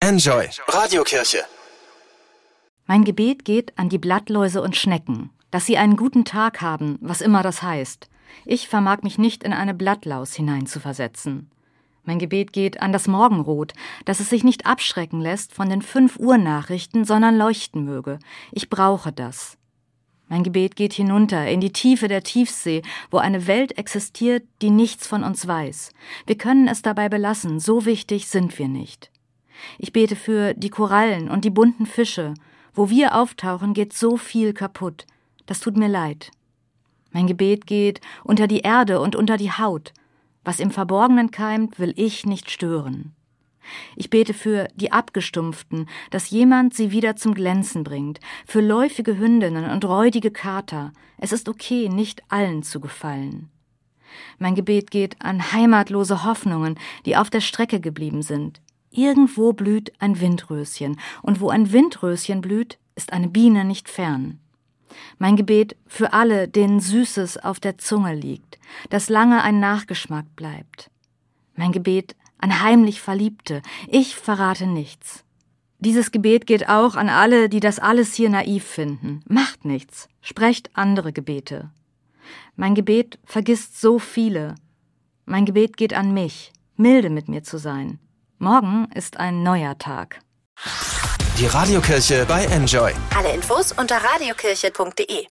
Enjoy Radiokirche. Mein Gebet geht an die Blattläuse und Schnecken, dass sie einen guten Tag haben, was immer das heißt. Ich vermag mich nicht in eine Blattlaus hineinzuversetzen. Mein Gebet geht an das Morgenrot, dass es sich nicht abschrecken lässt von den 5-Uhr-Nachrichten, sondern leuchten möge. Ich brauche das. Mein Gebet geht hinunter in die Tiefe der Tiefsee, wo eine Welt existiert, die nichts von uns weiß. Wir können es dabei belassen, so wichtig sind wir nicht. Ich bete für die Korallen und die bunten Fische. Wo wir auftauchen, geht so viel kaputt. Das tut mir leid. Mein Gebet geht unter die Erde und unter die Haut. Was im Verborgenen keimt, will ich nicht stören. Ich bete für die Abgestumpften, dass jemand sie wieder zum Glänzen bringt, für läufige Hündinnen und räudige Kater. Es ist okay, nicht allen zu gefallen. Mein Gebet geht an heimatlose Hoffnungen, die auf der Strecke geblieben sind. Irgendwo blüht ein Windröschen, und wo ein Windröschen blüht, ist eine Biene nicht fern. Mein Gebet für alle, denen Süßes auf der Zunge liegt, dass lange ein Nachgeschmack bleibt. Mein Gebet an heimlich Verliebte, ich verrate nichts. Dieses Gebet geht auch an alle, die das alles hier naiv finden. Macht nichts, sprecht andere Gebete. Mein Gebet vergisst so viele. Mein Gebet geht an mich, milde mit mir zu sein. Morgen ist ein neuer Tag. Die Radiokirche bei Enjoy. Alle Infos unter radiokirche.de.